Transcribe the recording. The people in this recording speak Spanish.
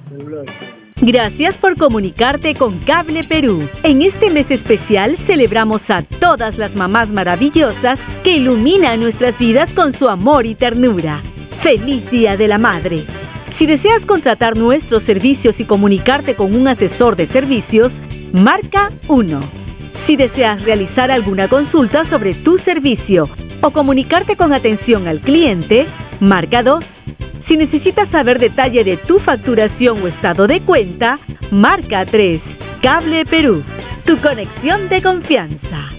Gracias por comunicarte con Cable Perú. En este mes especial celebramos a todas las mamás maravillosas que iluminan nuestras vidas con su amor y ternura. ¡Feliz Día de la Madre! Si deseas contratar nuestros servicios y comunicarte con un asesor de servicios, marca 1. Si deseas realizar alguna consulta sobre tu servicio o comunicarte con atención al cliente, marca 2. Si necesitas saber detalle de tu facturación o estado de cuenta, marca 3. Cable Perú, tu conexión de confianza.